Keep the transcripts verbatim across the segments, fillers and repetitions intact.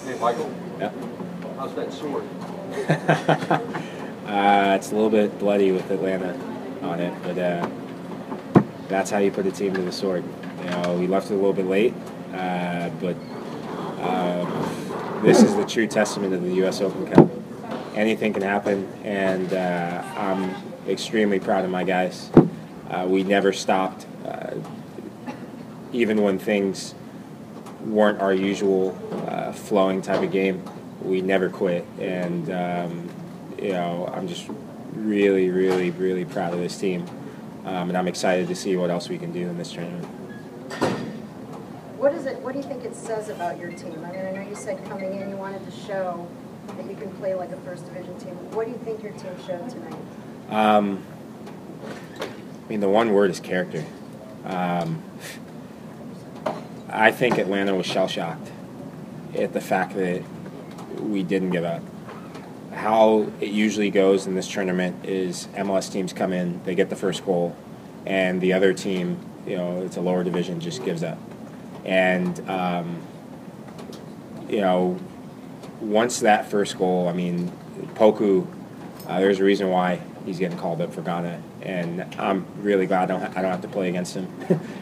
Hey, Michael. Yeah. How's that sword? uh, it's a little bit bloody with Atlanta on it, but uh, that's how you put a team to the sword. You know, we left it a little bit late, uh, but uh, this is the true testament of the U S Open Cup. Anything can happen, and uh, I'm extremely proud of my guys. Uh, we never stopped, uh, even when things weren't our usual uh, flowing type of game. We never quit, and um, you know, I'm just really, really, really proud of this team, um, and I'm excited to see what else we can do in this tournament. What is it? What do you think it says about your team? I mean, I know you said coming in you wanted to show that you can play like a first division team. What do you think your team showed tonight? Um, I mean, the one word is character. Um, I think Atlanta was shell-shocked at the fact that we didn't give up. How it usually goes in this tournament is M L S teams come in, they get the first goal, and the other team, you know, it's a lower division, just gives up. And, um, you know, once that first goal, I mean, Poku, uh, there's a reason why he's getting called up for Ghana, and I'm really glad I don't, ha- I don't have to play against him.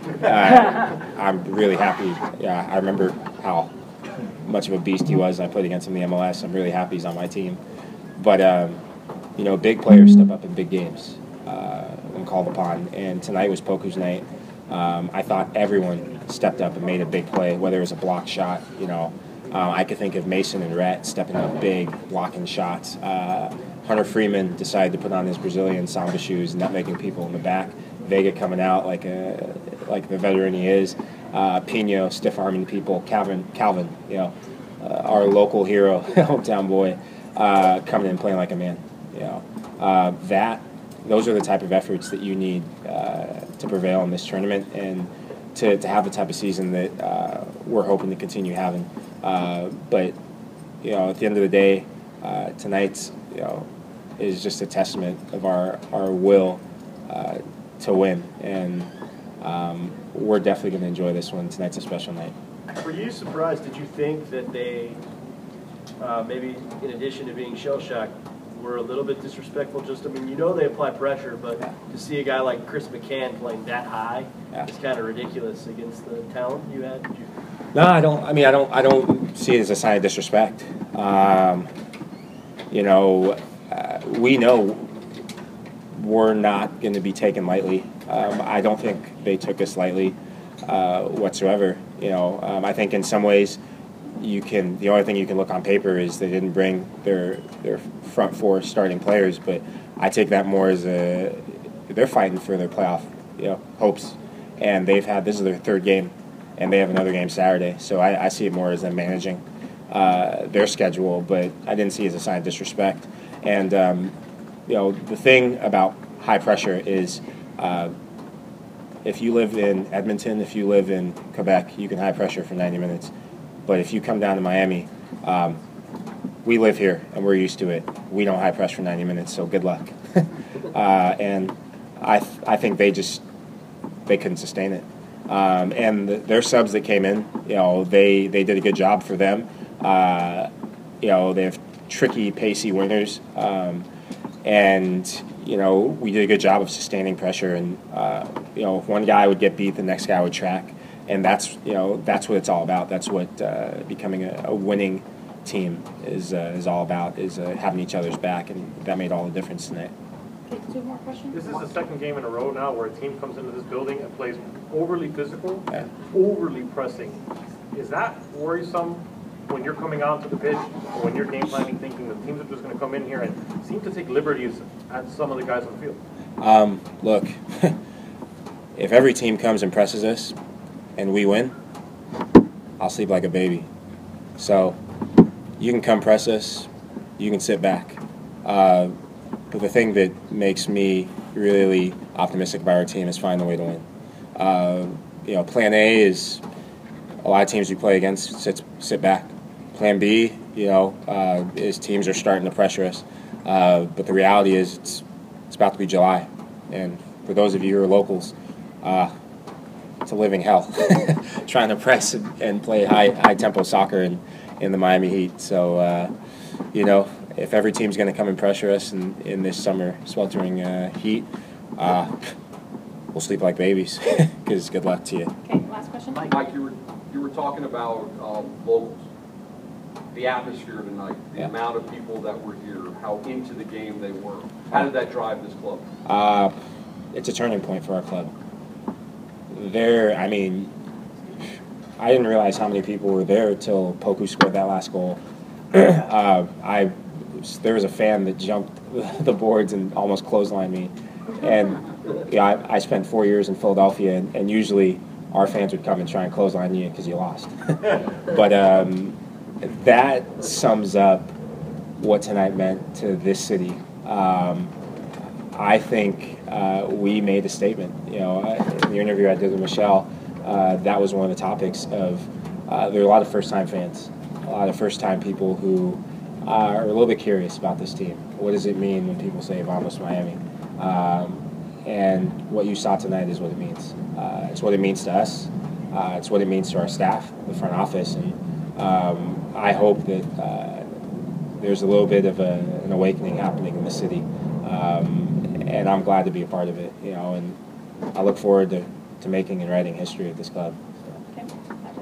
uh, I'm really happy. Yeah, I remember how much of a beast he was. I played against him in the M L S. I'm really happy he's on my team. But, um, you know, big players step up in big games uh, when called upon, and tonight was Poku's night. Um, I thought everyone stepped up and made a big play, whether it was a block shot, you know. Uh, I could think of Mason and Rhett stepping up big, blocking shots. Uh, Hunter Freeman decided to put on his Brazilian Samba shoes and not making people in the back. Vega coming out like a like the veteran he is. Uh, Pino stiff arming people. Calvin, Calvin, you know, uh, our local hero, hometown boy, uh, coming in playing like a man. You know, uh, that those are the type of efforts that you need uh, to prevail in this tournament and to, to have the type of season that uh, we're hoping to continue having. Uh, but you know, at the end of the day, uh, tonight's you know is just a testament of our our will uh, to win, and um, we're definitely going to enjoy this one. Tonight's a special night. Were you surprised? Did you think that they uh, maybe, in addition to being shell shocked, were a little bit disrespectful? Just, I mean, you know they apply pressure, but yeah. to see a guy like Chris McCann playing that high yeah. is kind of ridiculous against the talent you had. Did you? No, I don't. I mean, I don't. I don't see it as a sign of disrespect. Um, you know, uh, we know we're not going to be taken lightly. Um, I don't think they took us lightly uh, whatsoever. You know, um, I think in some ways you can. The only thing you can look on paper is they didn't bring their their front four starting players, but I take that more as a they're fighting for their playoff, you know, hopes, and they've had this is their third game. And they have another game Saturday. So I, I see it more as them managing uh, their schedule, but I didn't see it as a sign of disrespect. And, um, you know, the thing about high pressure is uh, if you live in Edmonton, if you live in Quebec, you can high pressure for ninety minutes. But if you come down to Miami, um, we live here and we're used to it. We don't high press for ninety minutes, so good luck. uh, and I, th- I think they just, they couldn't sustain it. Um, and the, their subs that came in, you know, they, they did a good job for them. Uh, you know, they have tricky, pacey wingers. Um, and, you know, we did a good job of sustaining pressure. And, uh, you know, if one guy would get beat, the next guy would track. And that's, you know, that's what it's all about. That's what uh, becoming a, a winning team is uh, is all about, is uh, having each other's back. And that made all the difference tonight. Okay, two more questions. This is the second game in a row now where a team comes into this building and plays overly physical, Yeah. and overly pressing. Is that worrisome when you're coming onto the pitch or when you're game planning, thinking that teams are just going to come in here and seem to take liberties at some of the guys on the field? Um, look, if every team comes and presses us and we win, I'll sleep like a baby. So you can come press us, you can sit back. Uh, But the thing that makes me really optimistic about our team is finding a way to win. Uh, you know, Plan A is a lot of teams we play against sit sit back. Plan B, you know, uh, is teams are starting to pressure us. Uh, but the reality is, it's it's about to be July, and for those of you who are locals, uh, it's a living hell trying to press and, and play high high tempo soccer. And in the Miami Heat. So, uh, you know, if every team's going to come and pressure us in, in this summer sweltering uh, heat, uh, we'll sleep like babies. Because good luck to you. Okay, last question. Mike, you were, you were talking about um, locals, the atmosphere tonight, the Yeah. amount of people that were here, how into the game they were. How did that drive this club? Uh, it's a turning point for our club. There, I mean, I didn't realize how many people were there till Poku scored that last goal. uh, I, there was a fan that jumped the boards and almost clotheslined me. And yeah, I, I spent four years in Philadelphia, and, and usually our fans would come and try and clothesline you because you lost. But um, that sums up what tonight meant to this city. Um, I think uh, we made a statement. You know, in the interview I did with Michelle, uh, that was one of the topics of. Uh, there are a lot of first-time fans, a lot of first-time people who uh, are a little bit curious about this team. What does it mean when people say "Vamos Miami"? Um, and what you saw tonight is what it means. Uh, it's what it means to us. Uh, it's what it means to our staff, the front office, and um, I hope that uh, there's a little bit of a, an awakening happening in the city. Um, and I'm glad to be a part of it, you know, and I look forward to, to making and writing history at this club.